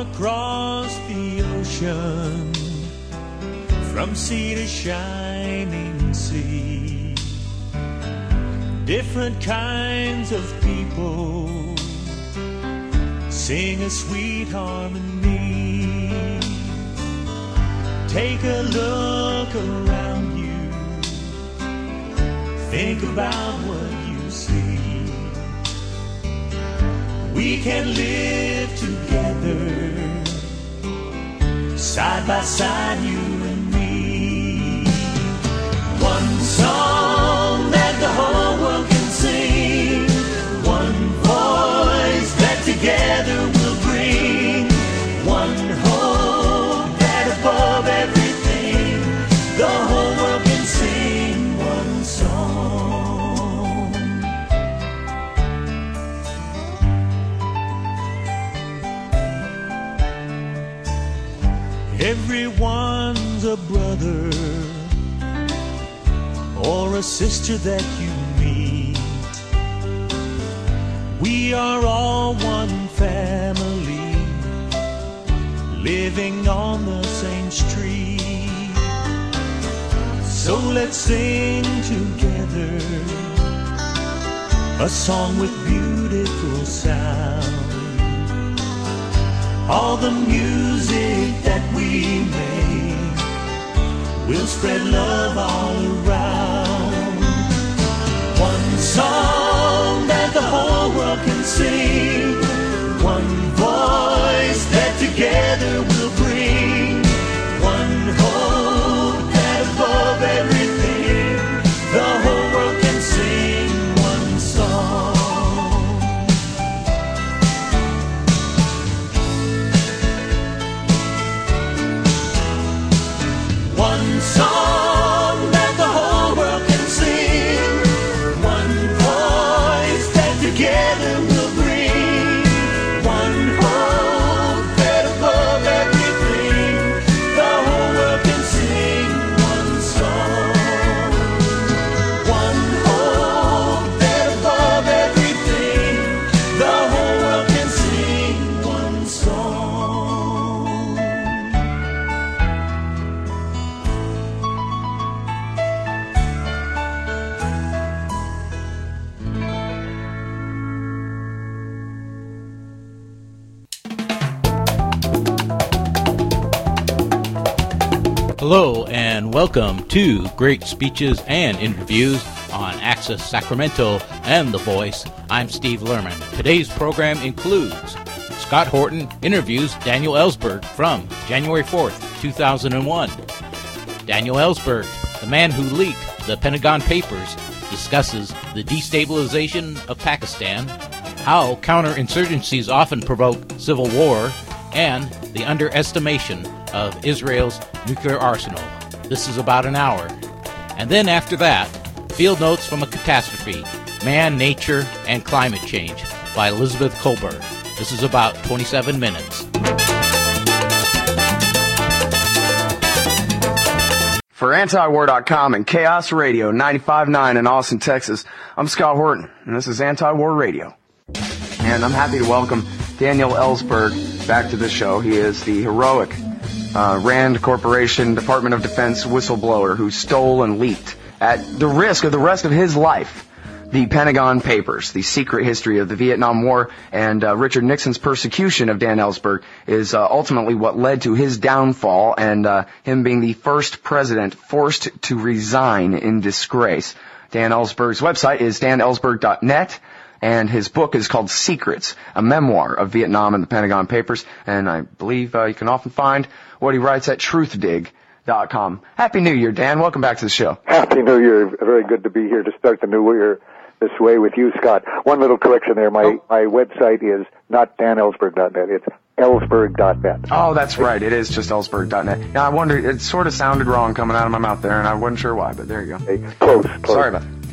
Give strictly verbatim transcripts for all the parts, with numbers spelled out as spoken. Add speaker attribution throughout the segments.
Speaker 1: across the ocean, from sea to shining sea, different kinds of people sing a sweet harmony. Take a look around you, think about what you see. We can live together, side by side, you and me. One song that the whole world can sing, one voice that together will bring, one hope that above everything, the whole world can sing one song. Everyone's a brother or a sister that you meet. We are all one family, living on the same street. So let's sing together a song with beautiful sound. All the music that we make will spread love all around. One song that the whole world can sing, one voice that together will bring, one hope that above everything, the whole world can sing one song. One song that the whole world can sing, one voice that together will bring, one hope that above everything, the whole world can sing one song. One hope that above everything, the whole world can sing one song.
Speaker 2: Hello and welcome to Great Speeches and Interviews on Access Sacramento and The Voice. I'm Steve Lerman. Today's program includes Scott Horton interviews Daniel Ellsberg from January fourth, two thousand one. Daniel Ellsberg, the man who leaked the Pentagon Papers, discusses the destabilization of Pakistan, how counterinsurgencies often provoke civil war, and the underestimation of Israel's nuclear arsenal. This is about an hour. And then after that, Field Notes from a Catastrophe, Man, Nature, and Climate Change by Elizabeth Kolberg. This is about twenty-seven minutes.
Speaker 3: For Antiwar dot com and Chaos Radio ninety-five point nine in Austin, Texas, I'm Scott Horton, and this is Anti-War Radio. And I'm happy to welcome Daniel Ellsberg back to the show. He is the heroic uh, Rand Corporation Department of Defense whistleblower who stole and leaked, at the risk of the rest of his life, the Pentagon Papers. The secret history of the Vietnam War and uh, Richard Nixon's persecution of Dan Ellsberg is uh, ultimately what led to his downfall and uh, him being the first president forced to resign in disgrace. Dan Ellsberg's website is dan ellsberg dot net. And his book is called Secrets, a memoir of Vietnam and the Pentagon Papers. And I believe uh, you can often find what he writes at truth dig dot com. Happy New Year, Dan. Welcome back to the show.
Speaker 4: Happy New Year. Very good to be here to start the new year this way with you, Scott. One little correction there. My, oh. my website is not dan ellsberg dot net. It's ellsberg dot net.
Speaker 3: Oh, that's right. It is just ellsberg dot net. Now, I wondered, it sort of sounded wrong coming out of my mouth there, and I wasn't sure why, but there you go.
Speaker 4: Hey, close, close.
Speaker 3: Sorry about that.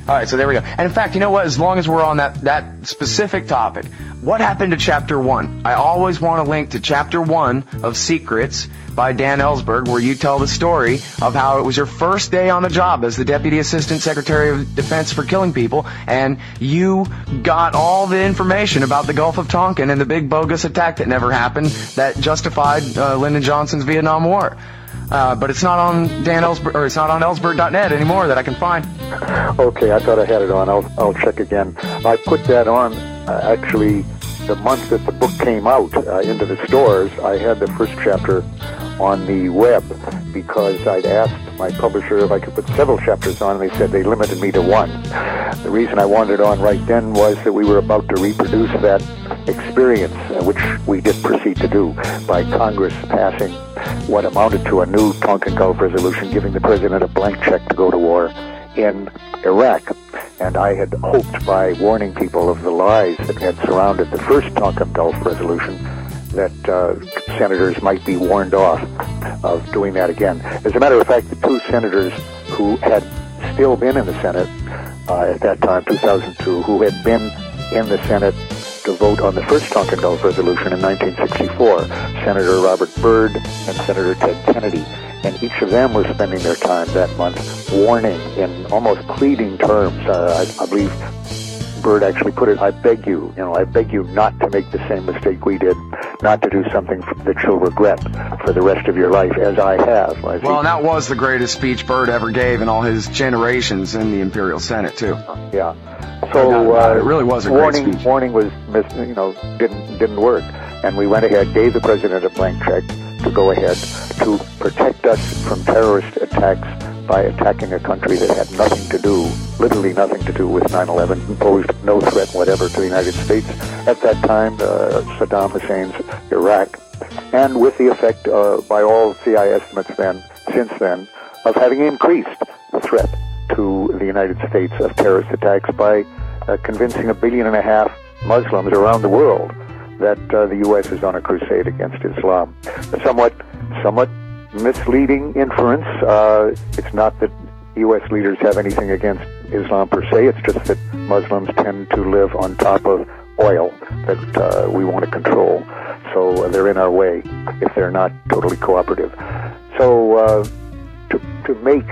Speaker 3: All right, so there we go. And in fact, you know what? As long as we're on that, that specific topic, what happened to Chapter one? I always want to link to Chapter one of Secrets by Dan Ellsberg, where you tell the story of how it was your first day on the job as the Deputy Assistant Secretary of Defense for killing people, and you got all the information about the Gulf of Tonkin and the big bogus attack that never happened that justified uh, Lyndon Johnson's Vietnam War. Uh, but it's not on Dan Ellsberg, or it's not on Ellsberg dot net anymore that I can find.
Speaker 4: Okay, I thought I had it on. I'll I'll check again. I put that on uh, actually the month that the book came out uh, into the stores. I had the first chapter on the web because I'd asked my publisher if I could put several chapters on, and they said they limited me to one. The reason I wanted it on right then was that we were about to reproduce that experience, uh, which we did proceed to do by Congress passing what amounted to a new Tonkin Gulf resolution giving the president a blank check to go to war in Iraq. And I had hoped by warning people of the lies that had surrounded the first Tonkin Gulf resolution that uh, senators might be warned off of doing that again. As a matter of fact, the two senators who had still been in the Senate uh, at that time, two thousand two, who had been in the Senate to vote on the first Tonkin Gulf resolution in nineteen sixty-four, Senator Robert Byrd and Senator Ted Kennedy. And each of them was spending their time that month warning in almost pleading terms. Uh, I, I believe Byrd actually put it, I beg you, you know, I beg you not to make the same mistake we did, not to do something that you'll regret for the rest of your life, as I have. I
Speaker 3: well, and that was the greatest speech Byrd ever gave in all his generations in the Imperial Senate, too.
Speaker 4: Yeah. So uh,
Speaker 3: it really was a
Speaker 4: warning,
Speaker 3: great speech.
Speaker 4: Warning was, mis- you know, didn't didn't work, and we went ahead, gave the president a blank check to go ahead to protect us from terrorist attacks by attacking a country that had nothing to do, literally nothing to do with nine eleven, posed no threat whatever to the United States at that time, uh, Saddam Hussein's Iraq, and with the effect, uh, by all C I estimates then, since then, of having increased the threat to the United States of terrorist attacks by uh, convincing a billion and a half Muslims around the world that uh, the U S is on a crusade against Islam. A somewhat, somewhat misleading inference. Uh, it's not that U S leaders have anything against Islam per se. It's just that Muslims tend to live on top of oil that uh, we want to control. So uh, they're in our way if they're not totally cooperative. So uh, to, to make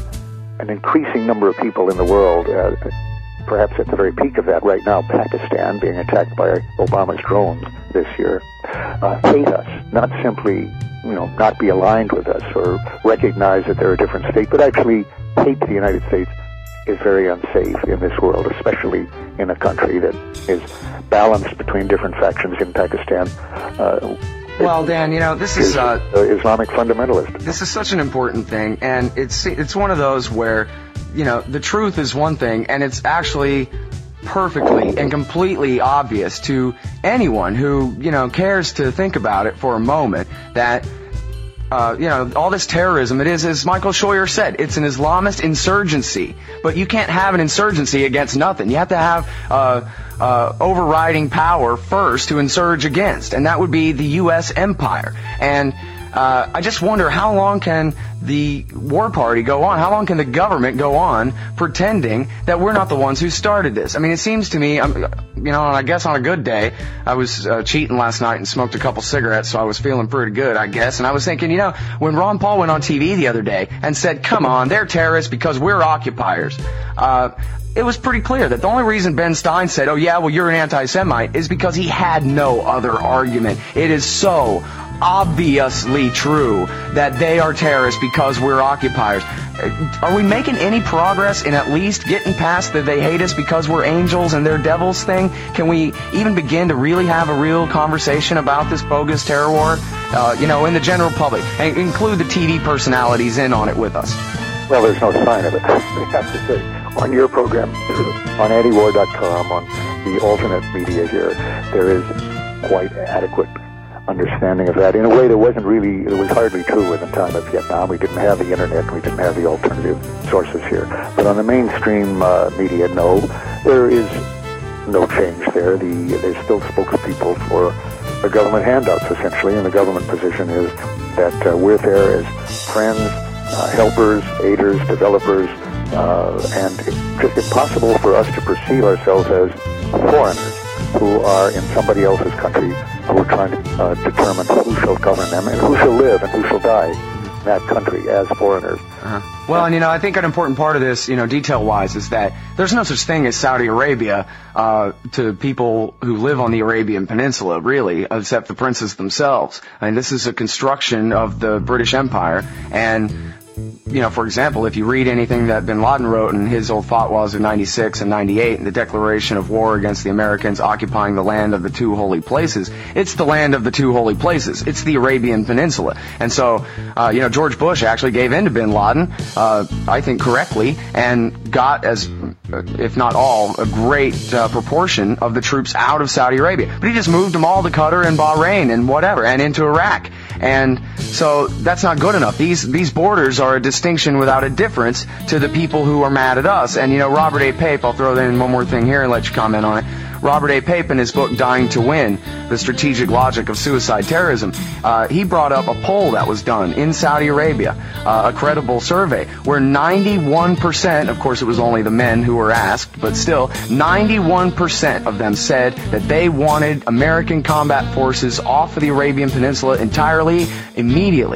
Speaker 4: an increasing number of people in the world, uh, perhaps at the very peak of that right now, Pakistan being attacked by Obama's drones this year, uh, hate us, not simply, you know, not be aligned with us or recognize that they're a different state, but actually hate the United States is very unsafe in this world, especially in a country that is balanced between different factions in Pakistan. Uh,
Speaker 3: Well, Dan, you know, this is,
Speaker 4: is
Speaker 3: uh,
Speaker 4: uh, Islamic fundamentalist.
Speaker 3: This is such an important thing, and it's it's one of those where, you know, the truth is one thing, and it's actually perfectly and completely obvious to anyone who, you know, cares to think about it for a moment that, uh, you know, all this terrorism, it is, as Michael Scheuer said, it's an Islamist insurgency. But you can't have an insurgency against nothing. You have to have uh, uh, overriding power first to insurge against, and that would be the U S empire. And uh, I just wonder, how long can the war party go on? How long can the government go on pretending that we're not the ones who started this? I mean, it seems to me, I'm, you know, I guess on a good day, I was uh, cheating last night and smoked a couple cigarettes, so I was feeling pretty good, I guess. And I was thinking, you know, when Ron Paul went on T V the other day and said, come on, they're terrorists because we're occupiers, uh, it was pretty clear that the only reason Ben Stein said, oh yeah, well, you're an anti-Semite, is because he had no other argument. It is so obviously true that they are terrorists because we're occupiers. Are we making any progress in at least getting past the they hate us because we're angels and they're devils thing? Can we even begin to really have a real conversation about this bogus terror war, uh, you know, in the general public, and include the T V personalities in on it with us?
Speaker 4: Well, there's no sign of it, I have to say. On your program, on anti war dot com, on the alternate media here, there is quite adequate understanding of that in a way that wasn't really, it was hardly true in the time of Vietnam. We didn't have the internet, we didn't have the alternative sources here. But on the mainstream uh, media, no, there is no change there. The, there's still spokespeople for the government handouts, essentially, and the government position is that uh, we're there as friends, uh, helpers, aiders, developers, uh, and it's just impossible for us to perceive ourselves as foreigners who are in somebody else's country, who are trying to uh, determine who shall govern them and who shall live and who shall die in that country as foreigners.
Speaker 3: Uh-huh. Well, and you know, I think an important part of this, you know, detail-wise, is that there's no such thing as Saudi Arabia uh, to people who live on the Arabian Peninsula, really, except the princes themselves. I mean, this is a construction of the British Empire, and you know, for example, if you read anything that bin Laden wrote in his old fatwas of ninety-six and ninety-eight, and the declaration of war against the Americans occupying the land of the two holy places, it's the land of the two holy places. It's the Arabian Peninsula. And so, uh, you know, George Bush actually gave in to bin Laden, uh, I think correctly, and got, as, if not all, a great uh, proportion of the troops out of Saudi Arabia. But he just moved them all to Qatar and Bahrain and whatever, and into Iraq. And so that's not good enough. These these borders are a distinction without a difference to the people who are mad at us. And, you know, Robert A. Pape, I'll throw in one more thing here and let you comment on it. Robert A. Pape, in his book Dying to Win, The Strategic Logic of Suicide Terrorism, uh, he brought up a poll that was done in Saudi Arabia, uh, a credible survey, where ninety-one percent, of course it was only the men who were asked, but still, ninety-one percent of them said that they wanted American combat forces off of the Arabian Peninsula entirely, immediately.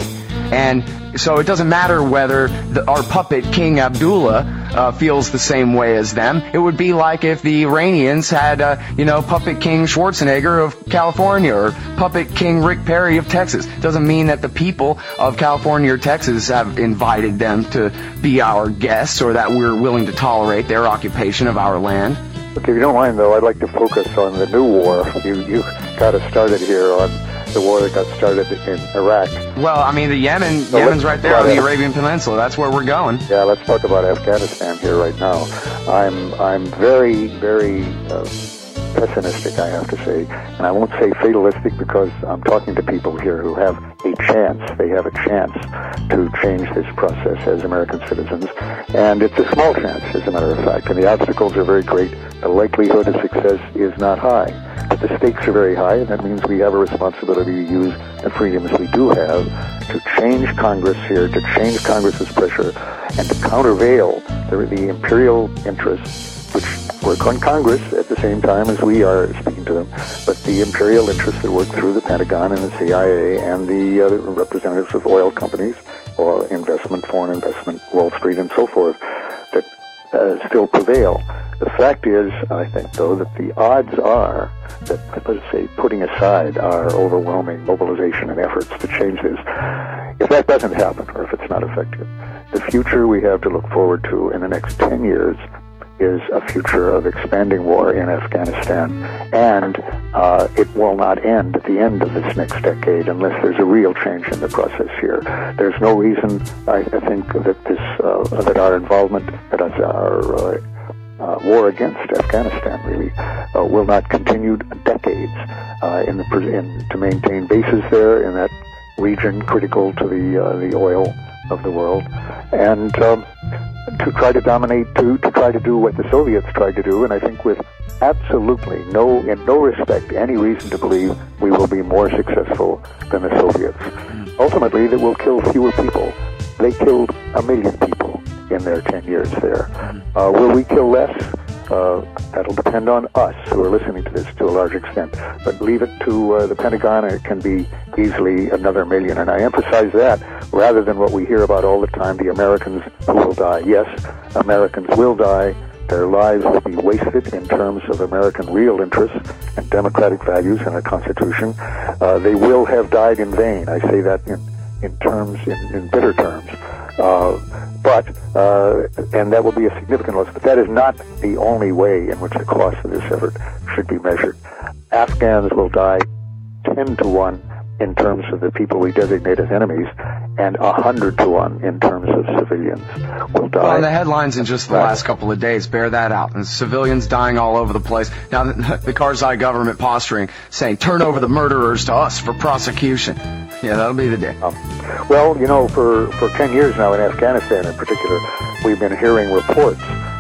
Speaker 3: And so it doesn't matter whether the, our puppet King Abdullah uh, feels the same way as them. It would be like if the Iranians had, uh, you know, puppet King Schwarzenegger of California or puppet King Rick Perry of Texas. It doesn't mean that the people of California or Texas have invited them to be our guests or that we're willing to tolerate their occupation of our land.
Speaker 4: Look, if you don't mind, though, I'd like to focus on the new war. You, you got us started here on the war that got started in Iraq.
Speaker 3: Well, I mean, the Yemen,
Speaker 4: so
Speaker 3: Yemen's right there on the
Speaker 4: Af-
Speaker 3: Arabian Peninsula. That's where we're going.
Speaker 4: Yeah, let's talk about Afghanistan here right now. I'm I'm very, very uh, pessimistic, I have to say. And I won't say fatalistic because I'm talking to people here who have a chance. They have a chance to change this process as American citizens. And it's a small chance, as a matter of fact. And the obstacles are very great. The likelihood of success is not high. But the stakes are very high, and that means we have a responsibility to use the freedoms we do have to change Congress here, to change Congress's pressure, and to countervail the, the imperial interests, which work on Congress at the same time as we are speaking to them, but the imperial interests that work through the Pentagon and the C I A and the uh, representatives of oil companies, or investment, foreign investment, Wall Street, and so forth, that uh, still prevail. The fact is, I think, though, that the odds are that, let's say, putting aside our overwhelming mobilization and efforts to change this, if that doesn't happen, or if it's not effective, the future we have to look forward to in the next ten years is a future of expanding war in Afghanistan, and uh, it will not end at the end of this next decade unless there's a real change in the process here. There's no reason, I, I think, that this uh, that our involvement, that our uh, Uh, war against Afghanistan really uh, will not continue decades uh, in the in, to maintain bases there in that region critical to the uh, the oil of the world, and um, to try to dominate, to to try to do what the Soviets tried to do, and I think with absolutely no in no respect any reason to believe we will be more successful than the Soviets. Ultimately, that will kill fewer people. They killed a million people in their ten years there. Uh, will we kill less? Uh, that'll depend on us who are listening to this to a large extent. But leave it to uh, the Pentagon, and it can be easily another million. And I emphasize that rather than what we hear about all the time, the Americans who will die. Yes, Americans will die. Their lives will be wasted in terms of American real interests and democratic values and a constitution. Uh, they will have died in vain. I say that in, in terms, in, in bitter terms. Uh, but, uh, and that will be a significant loss, but that is not the only way in which the cost of this effort should be measured. Afghans will die ten to one in terms of the people we designate as enemies, and a hundred to one in terms of civilians will die.
Speaker 3: Well, and the headlines in just the last couple of days bear that out. And civilians dying all over the place. Now, the, the Karzai government posturing, saying, turn over the murderers to us for prosecution. Yeah, that'll be the day.
Speaker 4: Um, well, you know, for, for ten years now in Afghanistan in particular, we've been hearing reports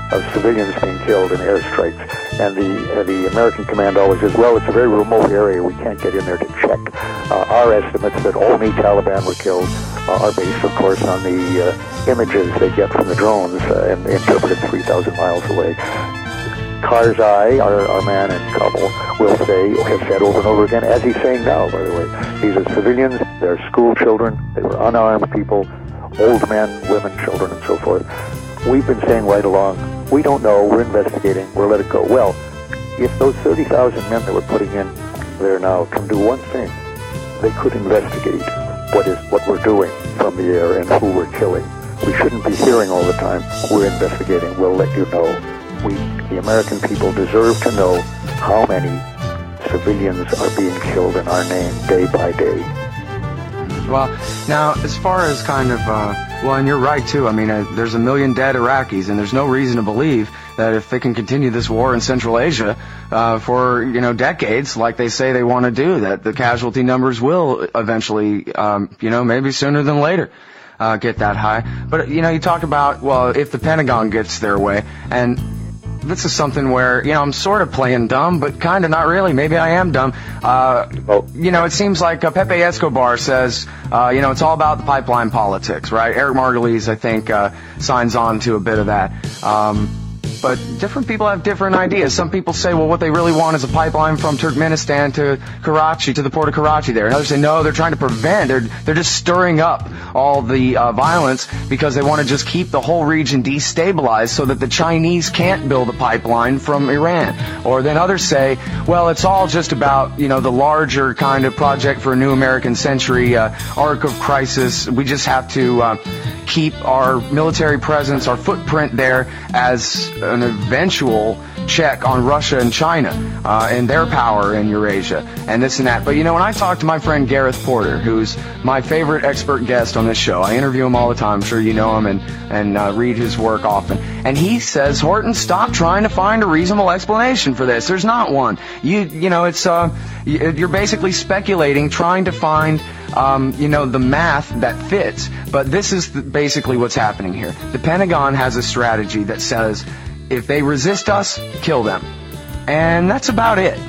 Speaker 4: of civilians being killed in airstrikes. And the uh, the American command always says, well, it's a very remote area. We can't get in there to check. Uh, our estimates that only Taliban were killed uh, are based, of course, on the uh, images they get from the drones uh, and interpreted three thousand miles away. Karzai, our, our man in Kabul, will say, has said over and over again, as he's saying now, by the way, these are civilians, they're school children, they were unarmed people, old men, women, children, and so forth. We've been saying right along, we don't know, we're investigating, we'll let it go. Well, if those thirty thousand men that we're putting in there now can do one thing, they could investigate what is what we're doing from the air and who we're killing. We shouldn't be hearing all the time, we're investigating, we'll let you know. We, the American people, deserve to know how many civilians are being killed in our name day by day.
Speaker 3: Well, now, as far as kind of, uh, well, and you're right, too. I mean, uh, there's a million dead Iraqis, and there's no reason to believe that if they can continue this war in Central Asia uh, for, you know, decades, like they say they want to do, that the casualty numbers will eventually, um, you know, maybe sooner than later. Uh, get that high. But, you know, you talk about, well, if the Pentagon gets their way, and this is something where, you know, I'm sort of playing dumb, but kind of not really. Maybe I am dumb. Uh,
Speaker 4: oh.
Speaker 3: You know, it seems like uh, Pepe Escobar says, uh, you know, it's all about the pipeline politics, right? Eric Margulies, I think, uh, signs on to a bit of that. Um, But different people have different ideas. Some people say, well, what they really want is a pipeline from Turkmenistan to Karachi, to the port of Karachi there. And others say, no, they're trying to prevent. They're, they're just stirring up all the uh, violence because they want to just keep the whole region destabilized so that the Chinese can't build a pipeline from Iran. Or then others say, well, it's all just about, you know, the larger kind of project for a new American century, uh, arc of crisis. We just have to uh, keep our military presence, our footprint there as an eventual check on Russia and China uh, and their power in Eurasia and this and that. But, you know, when I talk to my friend Gareth Porter, who's my favorite expert guest on this show, I interview him all the time. I'm sure you know him and, and uh, read his work often. And he says, Horton, stop trying to find a reasonable explanation for this. There's not one. You, you know, it's uh, you're basically speculating, trying to find Um, you know, the math that fits. But this is the, basically what's happening here. The Pentagon has a strategy that says, if they resist us, kill them. And that's about it.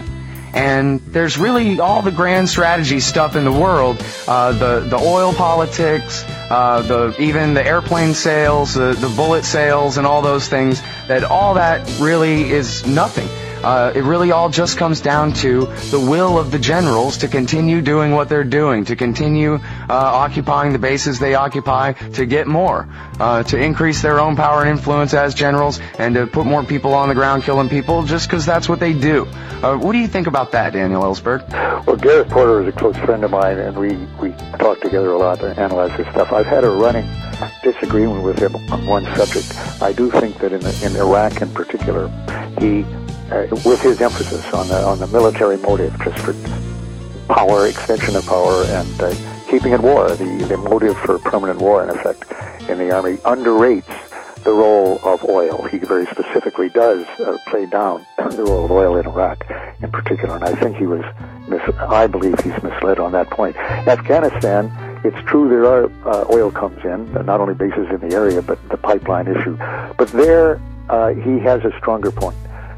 Speaker 3: And there's really all the grand strategy stuff in the world, uh, the, the oil politics, uh, the, even the airplane sales, the, the bullet sales, and all those things, that all that really is nothing. Uh, it really all just comes down to the will of the generals to continue doing what they're doing, to continue uh, occupying the bases they occupy, to get more, uh, to increase their own power and influence as generals, and to put more people on the ground killing people just because that's what they do. Uh, what do you think about that, Daniel Ellsberg?
Speaker 4: Well, Gareth Porter is a close friend of mine, and we, we talk together a lot and analyze this stuff. I've had a running disagreement with him on one subject. I do think that in, in Iraq in particular, he... Uh, with his emphasis on the on the military motive, just for power, extension of power, and uh, keeping at war, the, the motive for permanent war, in effect, in the Army, underrates the role of oil. He very specifically does uh, play down the role of oil in Iraq, in particular, and I think he was, mis- I believe he's misled on that point. Afghanistan, it's true there are uh, oil comes in, not only bases in the area, but the pipeline issue. But there, uh, he has a stronger point.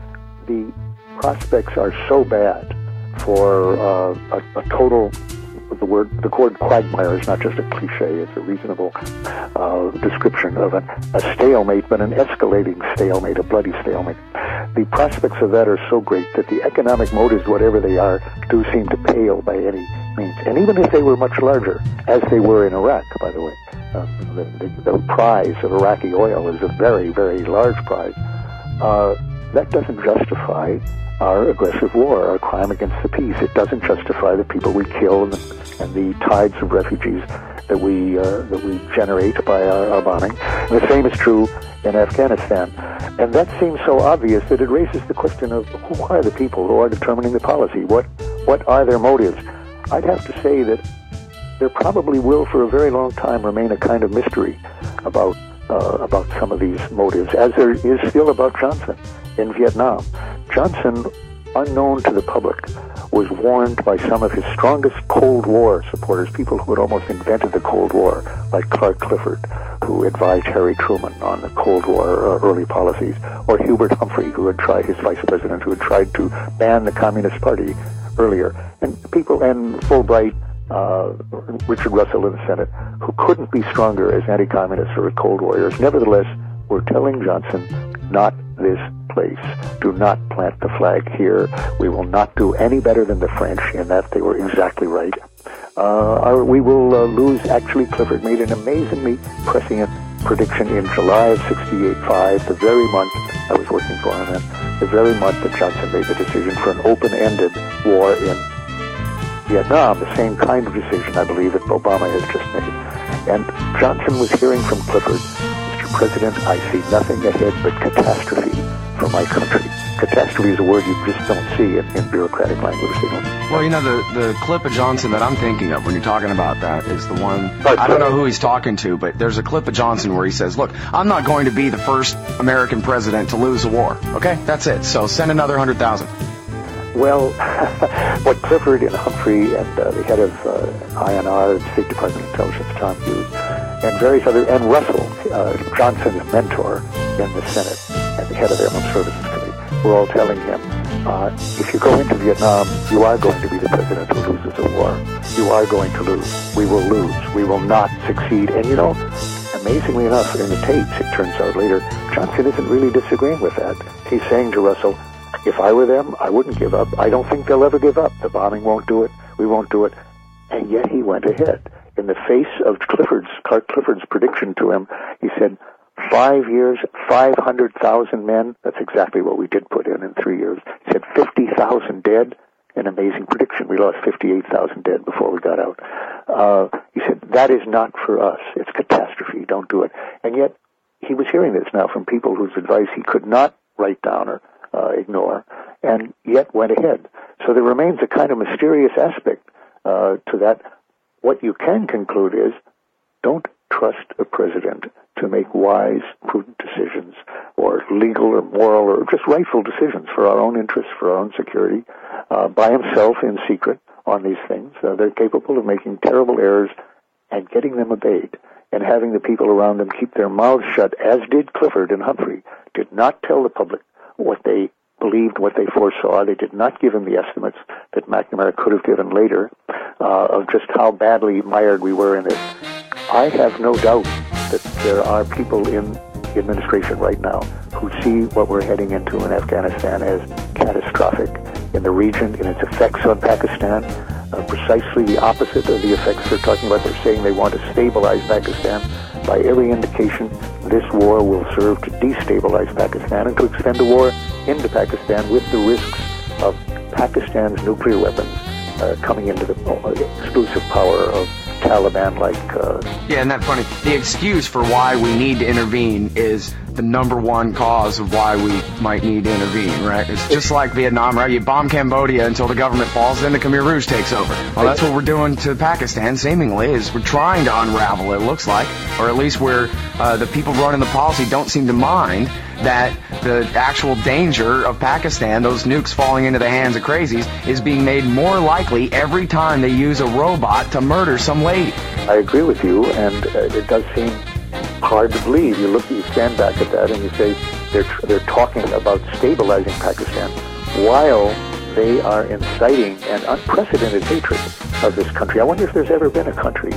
Speaker 4: The prospects are so bad for uh, a, a total, the word, the word quagmire is not just a cliche, it's a reasonable uh, description of an, a stalemate, but an escalating stalemate, a bloody stalemate. The prospects of that are so great that the economic motives, whatever they are, do seem to pale by any means. And even if they were much larger, as they were in Iraq, by the way, uh, the, the, the prize of Iraqi oil is a very, very large prize. Uh, That doesn't justify our aggressive war, our crime against the peace. It doesn't justify the people we kill and the, and the tides of refugees that we uh, that we generate by our, our bombing. And the same is true in Afghanistan. And that seems so obvious that it raises the question of who are the people who are determining the policy? What what are their motives? I'd have to say that there probably will, for a very long time, remain a kind of mystery about uh, about some of these motives, as there is still about Johnson in Vietnam. Johnson, unknown to the public, was warned by some of his strongest Cold War supporters, people who had almost invented the Cold War, like Clark Clifford, who advised Harry Truman on the Cold War uh, early policies, or Hubert Humphrey, who had tried, his vice president, who had tried to ban the Communist Party earlier, and people, and Fulbright, uh, Richard Russell in the Senate, who couldn't be stronger as anti-communists or as Cold Warriors, nevertheless were telling Johnson, not this place. Do not plant the flag here. We will not do any better than the French in that. They were exactly right. Uh, our, we will uh, lose. Actually, Clifford made an amazingly prescient prediction in July of sixty-eight five, the very month I was working for him then, the very month that Johnson made the decision for an open-ended war in Vietnam, the same kind of decision, I believe, that Obama has just made. And Johnson was hearing from Clifford, Mister President, I see nothing ahead but catastrophe for my country. Catastrophe is a word you just don't see in, in bureaucratic language.
Speaker 5: Well, you know, the, the clip of Johnson that I'm thinking of when you're talking about that is the one, I don't know who he's talking to, but there's a clip of Johnson where he says, look, I'm not going to be the first American president to lose a war. Okay, that's it. So send another one hundred thousand.
Speaker 4: Well, what Clifford and Humphrey and uh, the head of uh, I N R, the State Department of Intelligence, Tom Hughes, and various other, and Russell, uh, Johnson's mentor in the Senate, and the head of the Armed Services Committee, were all telling him, uh, if you go into Vietnam, you are going to be the president who loses a war. You are going to lose. We will lose. We will not succeed. And you know, amazingly enough, in the tapes, it turns out later, Johnson isn't really disagreeing with that. He's saying to Russell, if I were them, I wouldn't give up. I don't think they'll ever give up. The bombing won't do it. We won't do it. And yet he went ahead. In the face of Clifford's, Clark Clifford's prediction to him, he said, five years, five hundred thousand men. That's exactly what we did put in in three years. He said fifty thousand dead. An amazing prediction. We lost fifty-eight thousand dead before we got out. Uh, he said, that is not for us. It's catastrophe. Don't do it. And yet he was hearing this now from people whose advice he could not write down or uh, ignore, and yet went ahead. So there remains a kind of mysterious aspect uh, to that. What you can conclude is, don't trust a president to make wise, prudent decisions, or legal or moral or just rightful decisions for our own interests, for our own security, uh, by himself in secret on these things. Uh, they're capable of making terrible errors and getting them obeyed, and having the people around them keep their mouths shut, as did Clifford and Humphrey, did not tell the public what they believed, what they foresaw. They did not give him the estimates that McNamara could have given later uh, of just how badly mired we were in this. I have no doubt that there are people in the administration right now who see what we're heading into in Afghanistan as catastrophic in the region, in its effects on Pakistan, uh, precisely the opposite of the effects they're talking about. They're saying they want to stabilize Pakistan. By every indication, this war will serve to destabilize Pakistan and to extend the war into Pakistan with the risks of Pakistan's nuclear weapons uh, coming into the uh, exclusive power of Taliban-like... Uh,
Speaker 5: yeah, isn't that funny? The excuse for why we need to intervene is the number one cause of why we might need to intervene, right? It's just like Vietnam, right? You bomb Cambodia until the government falls, then the Khmer Rouge takes over. Well, that's what we're doing to Pakistan, seemingly, is we're trying to unravel it, looks like. Or at least we're, uh, the people running the policy don't seem to mind that the actual danger of Pakistan, those nukes falling into the hands of crazies, is being made more likely every time they use a robot to murder some lady.
Speaker 4: I agree with you, and uh, it does seem hard to believe. You look, you stand back at that, and you say they're they're talking about stabilizing Pakistan while they are inciting an unprecedented hatred of this country. I wonder if there's ever been a country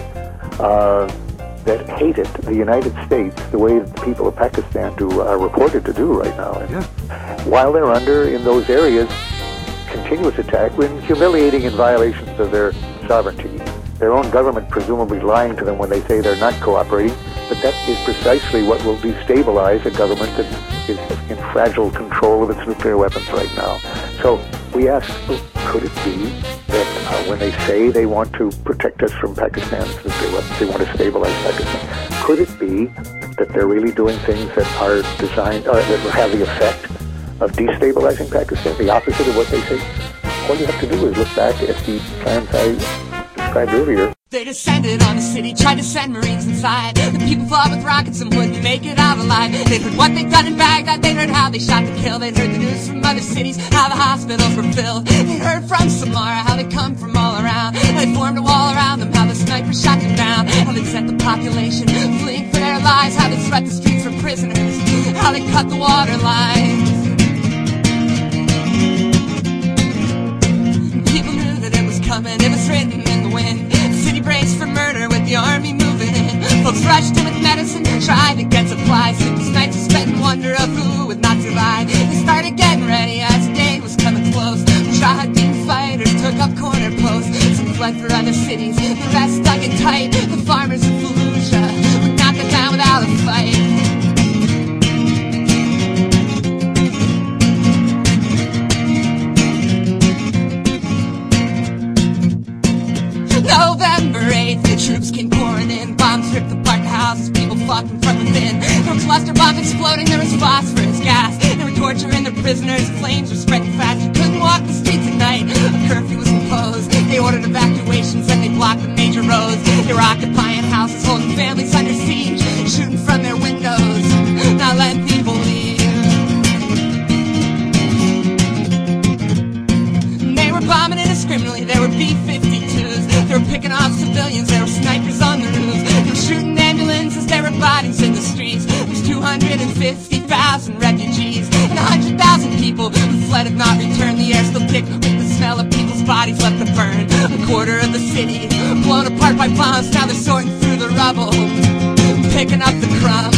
Speaker 4: uh, that hated the United States the way the people of Pakistan do are reported to do right now. And
Speaker 5: yeah.
Speaker 4: While they're under, in those areas, continuous attack, when humiliating in violations of their sovereignty, their own government presumably lying to them when they say they're not cooperating, but that is precisely what will destabilize a government that is in fragile control of its nuclear weapons right now. So we ask, could it be that uh, when they say they want to protect us from Pakistan's nuclear weapons, they want to stabilize Pakistan, could it be that they're really doing things that are designed, uh, that will have the effect of destabilizing Pakistan, the opposite of what they say? All you have to do is look back at the plans I described earlier.
Speaker 6: They descended on the city, tried to send Marines inside. The people fought with rockets and wouldn't make it out alive. They'd heard what they'd done in Baghdad, they'd heard how they shot to kill. They'd heard the news from other cities, how the hospitals were filled. They'd heard from Samara, how they'd come from all around. They'd formed a wall around them, how the snipers shot them down. How they'd sent the population fleeing for their lives. How they'd swept the streets for prisoners, how they cut the water lines. People knew that it was coming, it was written in the wind. The city braced for murder with the army moving in. Folks rushed in with medicine, tried to get supplies. Sleepless nights were spent in wonder of who would not survive. They started getting ready as the day was coming close. Mujahideen fighters took up corner posts. Some fled for other cities, the rest stuck it tight. The farmers of Fallujah would knock it down without a fight. November eighth, the troops came pouring in. Bombs ripped apart the houses, people fucking from within. There were cluster bombs exploding, there was phosphorus gas. They were torturing their prisoners, flames were spreading fast. You couldn't walk the streets at night, a curfew was imposed. They ordered evacuations and they blocked the major roads. They were occupying houses, holding families under siege, shooting from their windows, not letting people leave. And they were bombing indiscriminately, there were B fifty-twos. They were picking off civilians, there were snipers on the roofs. They were shooting ambulances, there were bodies in the streets. There's two hundred fifty thousand refugees and one hundred thousand people who fled have not returned. The air still thick with the smell of people's bodies left to burn. A quarter of the city blown apart by bombs. Now they're sorting through the rubble, picking up the crumbs.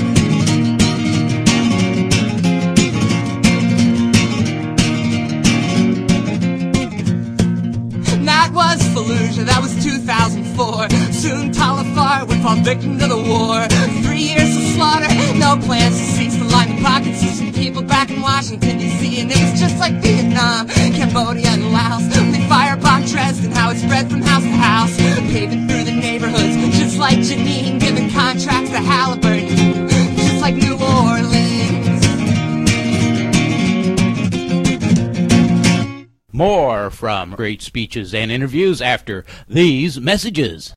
Speaker 6: That was Fallujah, that was two thousand four. Soon Talafar would fall victim to the war. Three years of slaughter, no plans to cease. The line of pockets of some people back in Washington, D C. And it was just like Vietnam, Cambodia, and Laos. When they firebombed Dresden, how it spread from house to house, paving through the neighborhoods, just like Janine, giving contracts to Halliburton, just like New Orleans.
Speaker 2: More from Great Speeches and Interviews after these messages.